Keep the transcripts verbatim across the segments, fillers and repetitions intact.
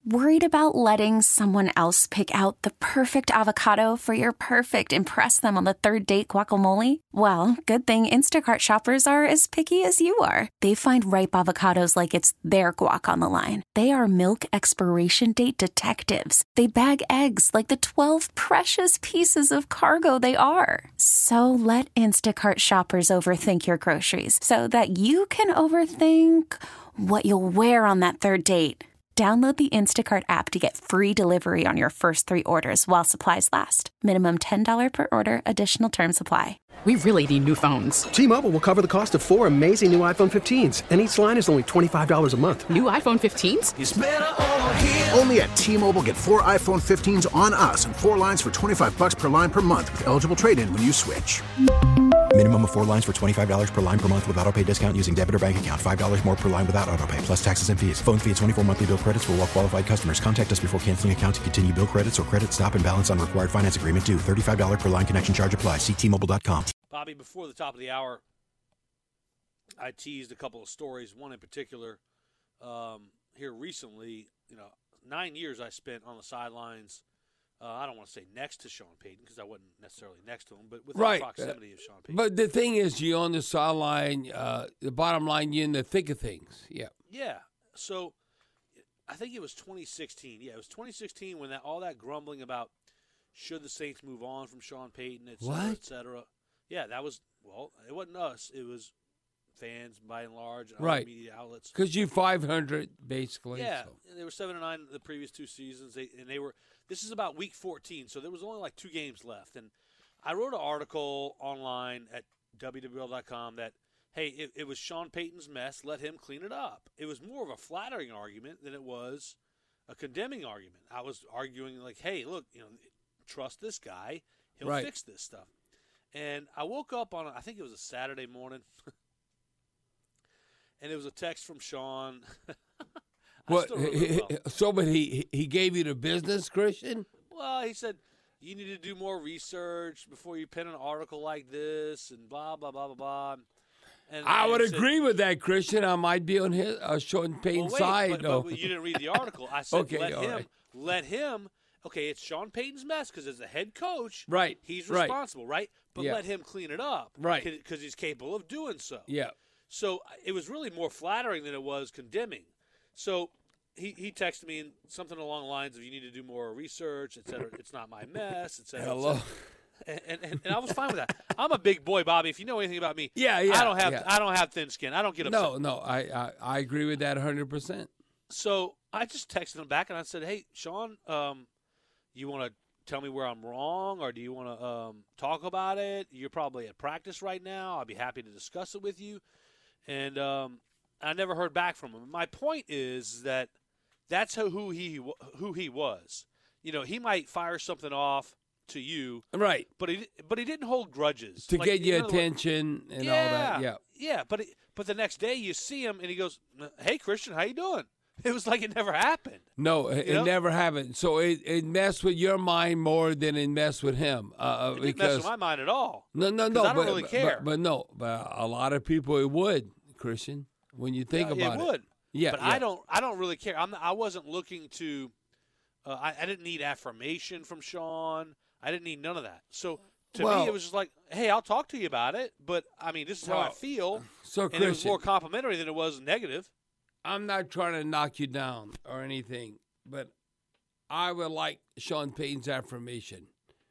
Worried about letting someone else pick out the perfect avocado for your perfect impress them on the third date guacamole? Well, good thing Instacart shoppers are as picky as you are. They find ripe avocados like it's their guac on the line. They are milk expiration date detectives. They bag eggs like the twelve precious pieces of cargo they are. So let Instacart shoppers overthink your groceries so that you can overthink what you'll wear on that third date. Download the Instacart app to get free delivery on your first three orders while supplies last. Minimum ten dollars per order. Additional terms apply. We really need new phones. T-Mobile will cover the cost of four amazing new iPhone fifteens, and each line is only twenty-five dollars a month. New iPhone fifteens? It's better over here. Only at T-Mobile, get four iPhone fifteens on us and four lines for twenty-five dollars per line per month with eligible trade-in when you switch. Minimum of four lines for twenty-five dollars per line per month with autopay discount using debit or bank account. five dollars more per line without autopay, plus taxes and fees. Phone fee at twenty-four monthly bill credits for well-qualified customers. Contact us before canceling account to continue bill credits or credit stop and balance on required finance agreement due. thirty-five dollars per line connection charge applies. See T Mobile dot com. Bobby, before the top of the hour, I teased a couple of stories, one in particular um, here recently. You know, nine years I spent on the sidelines. Uh, I don't want to say next to Sean Payton because I wasn't necessarily next to him, but within right. proximity of Sean Payton. But the thing is, you're on the sideline. Uh, the bottom line, you're in the thick of things. Yeah. Yeah. So I think it was twenty sixteen. Yeah, it was twenty sixteen when that all that grumbling about should the Saints move on from Sean Payton, et cetera, what? et cetera. Yeah, that was, well, it wasn't us. It was fans by and large and right. other media outlets. Because you five hundred, basically. Yeah, so. and they were seven and nine the previous two seasons. They And they were – this is about week fourteen, so there was only like two games left. And I wrote an article online at W W L dot com that, hey, it, it was Sean Payton's mess. Let him clean it up. It was more of a flattering argument than it was a condemning argument. I was arguing like, hey, look, you know, trust this guy. He'll right. fix this stuff. And I woke up on, I think it was a Saturday morning, and it was a text from Sean. What? Well. So, but he he gave you the business, Christian? Well, he said, you need to do more research before you pen an article like this, and blah, blah, blah, blah, blah. And, I and would said, agree with that, Christian. I might be on his uh, Sean Payton's well, wait, side, but, though. But you didn't read the article. I said, okay, let him, right. let him. Okay, it's Sean Payton's mess because as a head coach, right, he's right. responsible, right? But yeah. let him clean it up, right? Because he's capable of doing so. Yeah. So it was really more flattering than it was condemning. So he, he texted me something along the lines of, you need to do more research, et cetera. It's not my mess, et cetera. Hello. Et cetera. And, and, and I was fine with that. I'm a big boy, Bobby. If you know anything about me, yeah, yeah, I don't have yeah. I don't have thin skin. I don't get upset. No, no, I, I, I agree with that one hundred percent. So I just texted him back and I said, hey, Sean, um, you want to tell me where I'm wrong, or do you want to um, talk about it? You're probably at practice right now. I'll be happy to discuss it with you. And um, I never heard back from him. My point is that that's how, who he who he was. You know, he might fire something off to you, right? But he but he didn't hold grudges to like, get your words, attention and yeah, all that. Yeah, yeah. But it, but the next day you see him and he goes, "Hey, Christian, how you doing?" It was like it never happened. No, it, it never happened. So it, it messed with your mind more than it messed with him. Uh, it because, didn't mess with my mind at all. No, no, no. I don't but, really care. But, but no, but a lot of people it would, Christian, when you think yeah, about it. It would. Yeah, but yeah. I don't. I don't really care. I'm. Not, I wasn't looking to. Uh, I, I didn't need affirmation from Sean. I didn't need none of that. So to well, me, it was just like, hey, I'll talk to you about it. But I mean, this is well, how I feel. So and Christian, it was more complimentary than it was negative. I'm not trying to knock you down or anything, but I would like Sean Payton's affirmation.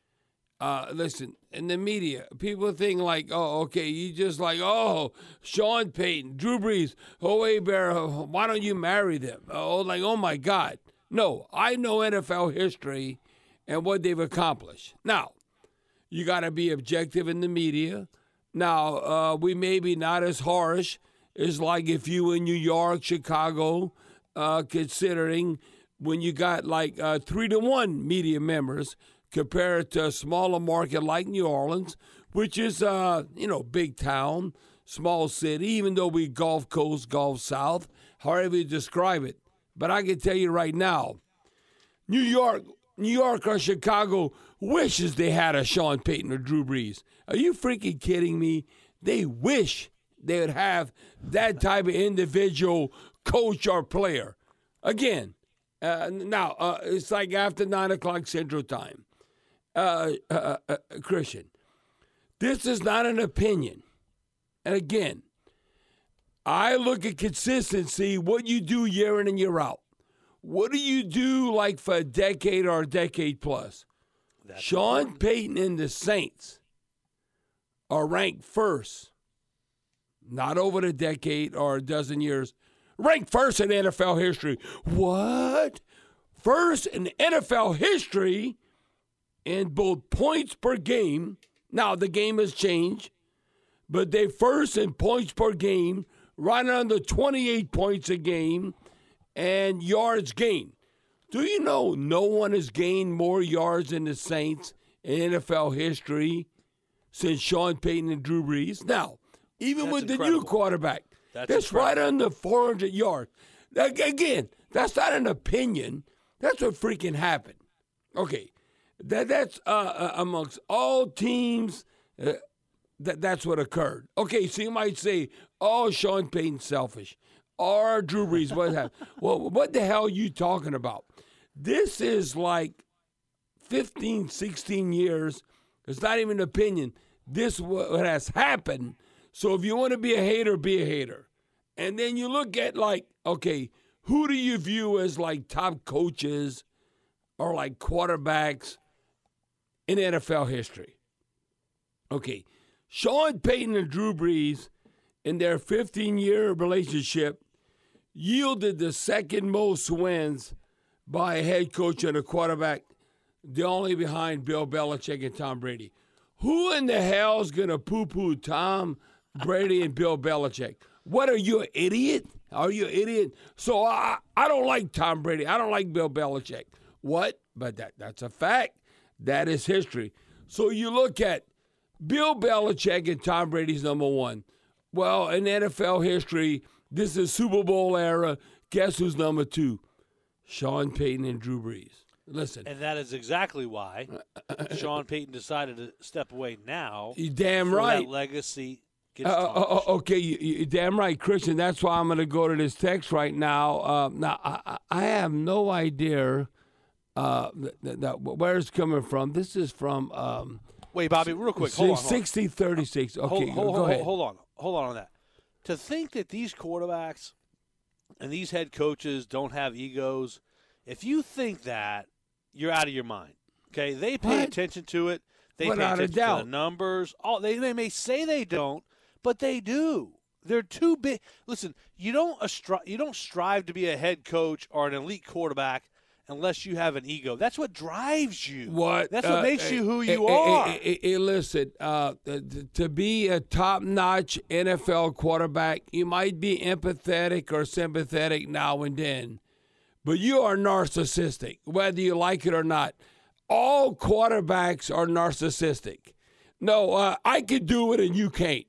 Uh, listen, in the media, people think like, oh, okay, you just like, oh, Sean Payton, Drew Brees, oh, hey, Bear, why don't you marry them? Oh, like, oh, my God. No, I know N F L history and what they've accomplished. Now, you got to be objective in the media. Now, uh, we may be not as harsh as like if you in New York, Chicago, uh, considering when you got like uh, three to one media members compared to a smaller market like New Orleans, which is, uh, you know, big town, small city, even though we Gulf Coast, Gulf South, however you describe it. But I can tell you right now, New York, New York or Chicago wishes they had a Sean Payton or Drew Brees. Are you freaking kidding me? They wish they would have that type of individual coach or player. Again, Uh, now, uh, it's like after nine o'clock Central Time. Uh, uh, uh, Christian, this is not an opinion. And again, I look at consistency, what you do year in and year out. What do you do like for a decade or a decade plus? That's Sean important. Payton and the Saints are ranked first, not over the decade or a dozen years, ranked first in N F L history. What? First in N F L history in both points per game. Now, the game has changed, but they first in points per game, right under twenty-eight points a game, and yards gained. Do you know no one has gained more yards than the Saints in N F L history since Sean Payton and Drew Brees? Now, even that's with incredible. the new quarterback, that's, that's right under four hundred yards. Again, that's not an opinion. That's what freaking happened. Okay, that that's uh, uh, amongst all teams. Uh, that that's what occurred. Okay, so you might say, "Oh, Sean Payton's selfish," or Drew Brees. What happened? Well, what the hell are you talking about? This is like fifteen, sixteen years. It's not even an opinion. This is what has happened. So if you want to be a hater, be a hater. And then you look at like, okay, who do you view as like top coaches or like quarterbacks in N F L history? Okay, Sean Payton and Drew Brees in their fifteen-year relationship yielded the second most wins by a head coach and a quarterback, the only behind Bill Belichick and Tom Brady. Who in the hell is going to poo-poo Tom Brady and Bill Belichick? What, are you, an idiot? Are you an idiot? So I, I don't like Tom Brady. I don't like Bill Belichick. What? But that that's a fact. That is history. So you look at Bill Belichick and Tom Brady's number one. Well, in N F L history, this is Super Bowl era. Guess who's number two? Sean Payton and Drew Brees. Listen. And that is exactly why Sean Payton decided to step away now. You damn right. That legacy gets uh, tarnished. Uh, okay, you, you damn right, Christian. That's why I'm going to go to this text right now. Uh, now, I, I have no idea uh, that, that, where it's coming from. This is from um, – Wait, Bobby, real quick. Hold on. sixty thirty-six. Okay, hold, hold, go hold, ahead. Hold on. Hold on on that. To think that these quarterbacks and these head coaches don't have egos, if you think that, you're out of your mind. Okay? They pay What? attention to it. They Without pay a attention doubt. to the numbers. All they, they may say they don't, but they do. They're too big. Listen, you don't astri- you don't strive to be a head coach or an elite quarterback unless you have an ego. That's what drives you. What? That's what uh, makes you who uh, you uh, are. uh, uh, uh, listen, uh, to be a top-notch N F L quarterback, you might be empathetic or sympathetic now and then, but you are narcissistic, whether you like it or not. All quarterbacks are narcissistic. No, uh, I can do it and you can't.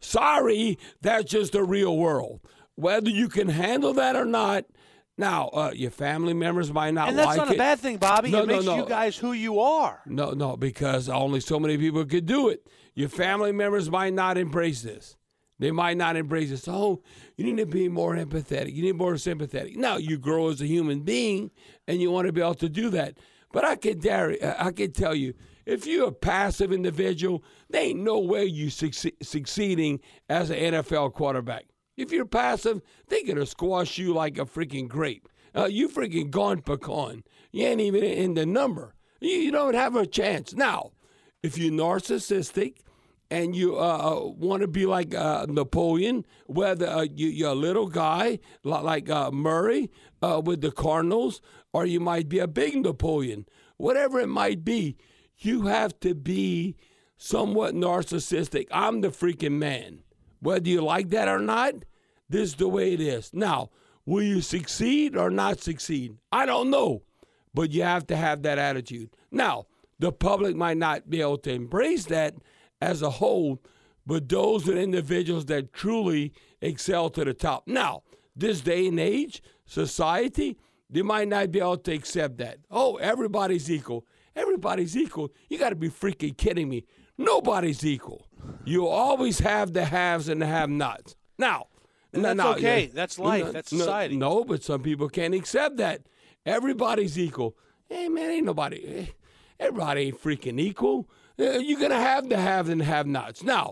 Sorry, that's just the real world. Whether you can handle that or not, now, uh, your family members might not like it. And that's not it. a bad thing, Bobby. No, it makes no, no. you guys who you are. No, no, because only so many people could do it. Your family members might not embrace this. They might not embrace this. Oh, you need to be more empathetic. You need more sympathetic. Now, you grow as a human being, and you want to be able to do that. But I can dare, I can tell you, if you're a passive individual, there ain't no way you succeed, succeeding as an N F L quarterback. If you're passive, they're going to squash you like a freaking grape. Uh, you freaking gone pecan. You ain't even in the number. You, you don't have a chance. Now, if you're narcissistic and you uh, want to be like uh, Napoleon, whether uh, you, you're a little guy like uh, Murray uh, with the Cardinals, or you might be a big Napoleon, whatever it might be, you have to be somewhat narcissistic. I'm the freaking man. Whether you like that or not, this is the way it is. Now, will you succeed or not succeed? I don't know, but you have to have that attitude. Now, the public might not be able to embrace that as a whole, but those are individuals that truly excel to the top. Now, this day and age, society, they might not be able to accept that. Oh, everybody's equal. Everybody's equal. You got to be freaking kidding me. Nobody's equal. You always have the haves and the have-nots. Now, and no, that's no, okay. Yeah, that's life. No, that's society. No, no, but some people can't accept that. everybody's equal. Hey, man, ain't nobody, everybody ain't freaking equal. Uh, you're going to have the have and have-nots. Now,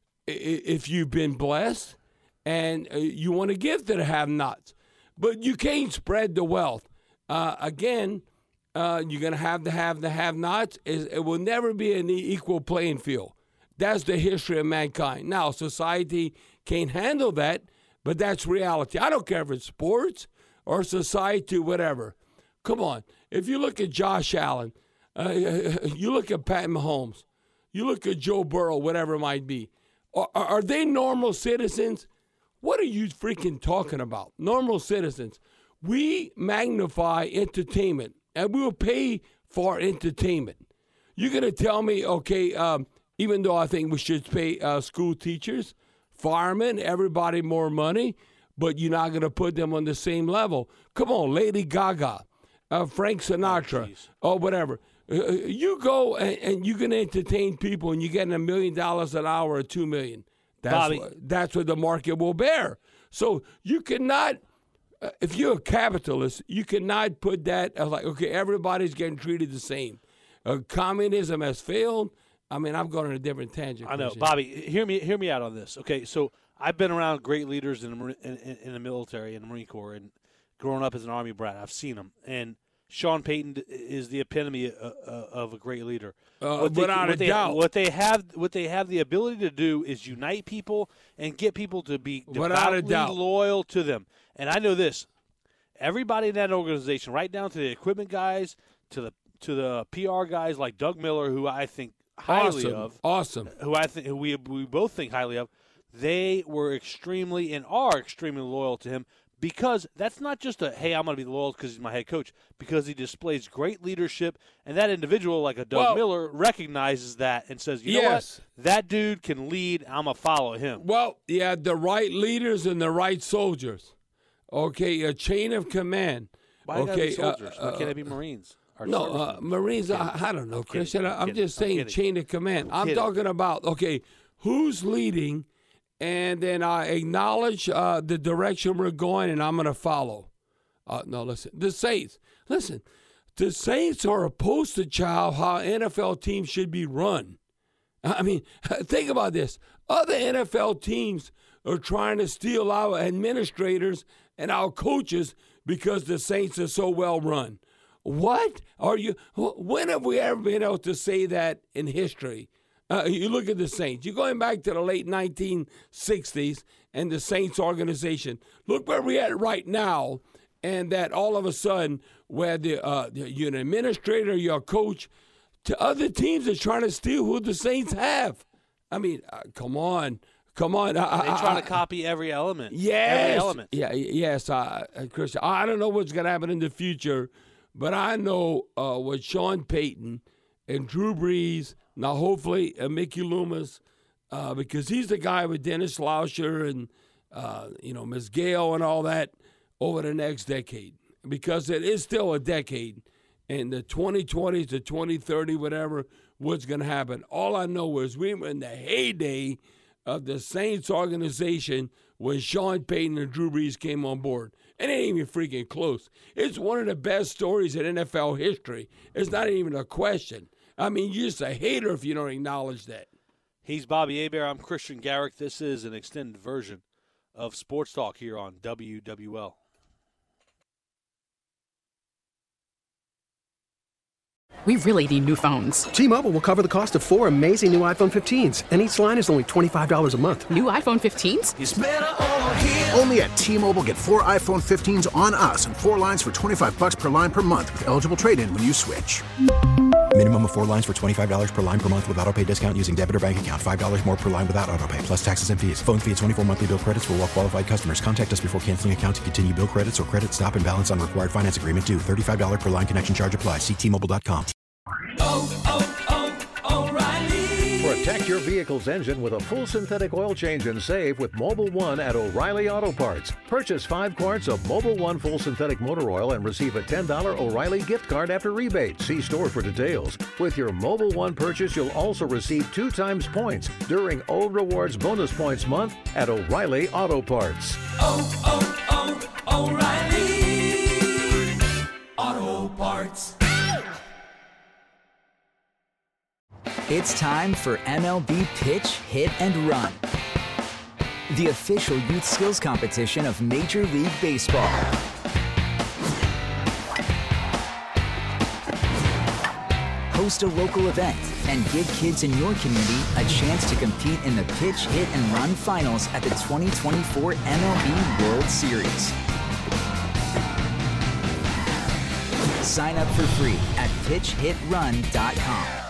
if you've been blessed and uh, you want to give to the have-nots, but you can't spread the wealth. Uh, again, uh, you're going to have the have the have-nots. It will never be an equal playing field. That's the history of mankind. Now, society can't handle that, but that's reality. I don't care if it's sports or society, whatever. Come on. If you look at Josh Allen, uh, you look at Pat Mahomes, you look at Joe Burrow, whatever it might be, are, are they normal citizens? What are you freaking talking about? Normal citizens. We magnify entertainment, and we will pay for entertainment. You're going to tell me, okay, um, even though I think we should pay uh, school teachers, firemen, everybody more money, but you're not going to put them on the same level. Come on, Lady Gaga, uh, Frank Sinatra, oh, or whatever. Uh, you go and, and you can entertain people, and you're getting a million dollars an hour or two million. That's Bobby. what, that's what the market will bear. So you cannot, uh, if you're a capitalist, you cannot put that as like, okay, everybody's getting treated the same. Uh, communism has failed. I mean, I'm going on a different tangent. I know, Christian. Bobby. Hear me, hear me out on this. Okay, so I've been around great leaders in the, in, in the military and the Marine Corps, and growing up as an Army brat, I've seen them. And Sean Payton is the epitome of, of a great leader. Uh, what they, without what a they, doubt. What they have, what they have the ability to do is unite people and get people to be Without a devoutly doubt. loyal to them. And I know this: everybody in that organization, right down to the equipment guys, to the to the P R guys like Doug Miller, who I think highly awesome. of, Awesome. who I think who we we both think highly of. They were extremely and are extremely loyal to him. Because that's not just a, hey, I'm going to be loyal because he's my head coach, because he displays great leadership, and that individual, like a Doug well, Miller, recognizes that and says, you know yes. what, that dude can lead, I'm going to follow him. Well, yeah, the right leaders and the right soldiers. Okay, a chain of command. Why okay, okay, gotta be soldiers? uh, Why can't it be Marines? Or no, uh, servicemen? Marines, I, I don't know, I'm Christian. kidding. I- I'm I'm kidding. just I'm saying kidding. chain of command. I'm I'm kidding. talking about, okay, who's leading, and then I acknowledge uh, the direction we're going, and I'm going to follow. Uh, no, listen, the Saints. Listen, the Saints are a poster child how N F L teams should be run. I mean, think about this. Other N F L teams are trying to steal our administrators and our coaches because the Saints are so well run. What are you? When have we ever been able to say that in history? Uh, you look at the Saints. You're going back to the late nineteen sixties and the Saints organization. Look where we're at right now, and that all of a sudden, where the, uh, you're an administrator, you're a coach, to other teams are trying to steal who the Saints have. I mean, uh, come on. Come on. They're I, trying I, to copy every element. Yes. Every element. Yeah, yes, uh, Christian. I don't know what's going to happen in the future, but I know uh, with Sean Payton and Drew Brees, now hopefully uh, Mickey Loomis, uh, because he's the guy with Dennis Lauscher and, uh, you know, Miz Gale and all that over the next decade, because it is still a decade. And the twenty twenty to twenty thirty, whatever, what's going to happen. All I know is we were in the heyday of the Saints organization when Sean Payton and Drew Brees came on board. And it ain't even freaking close. It's one of the best stories in N F L history. It's not even a question. I mean, you're just a hater if you don't acknowledge that. He's Bobby Hebert. I'm Christian Garrick. This is an extended version of Sports Talk here on W W L. We really need new phones. T-Mobile will cover the cost of four amazing new iPhone fifteens, and each line is only twenty-five dollars a month. New iPhone fifteens? It's better over here. Only at T-Mobile, get four iPhone fifteens on us and four lines for twenty-five bucks per line per month with eligible trade-in when you switch. Minimum of four lines for twenty-five dollars per line per month with autopay discount using debit or bank account. five dollars more per line without autopay, plus taxes and fees. Phone fee at twenty-four monthly bill credits for well-qualified customers. Contact us before canceling account to continue bill credits or credit stop and balance on required finance agreement due. thirty-five dollars per line connection charge applies. See T Mobile dot com. Oh, oh, oh, O'Reilly. Protect your vehicle's engine with a full synthetic oil change and save with Mobil one at O'Reilly Auto Parts. Purchase five quarts of Mobil one full synthetic motor oil and receive a ten dollars O'Reilly gift card after rebate. See store for details. With your Mobil one purchase, you'll also receive two times points during O Rewards Bonus Points Month at O'Reilly Auto Parts. Oh, oh, oh, O'Reilly Auto Parts. It's time for M L B Pitch, Hit, and Run, the official youth skills competition of Major League Baseball. Host a local event and give kids in your community a chance to compete in the Pitch, Hit, and Run finals at the twenty twenty-four M L B World Series. Sign up for free at pitch hit run dot com.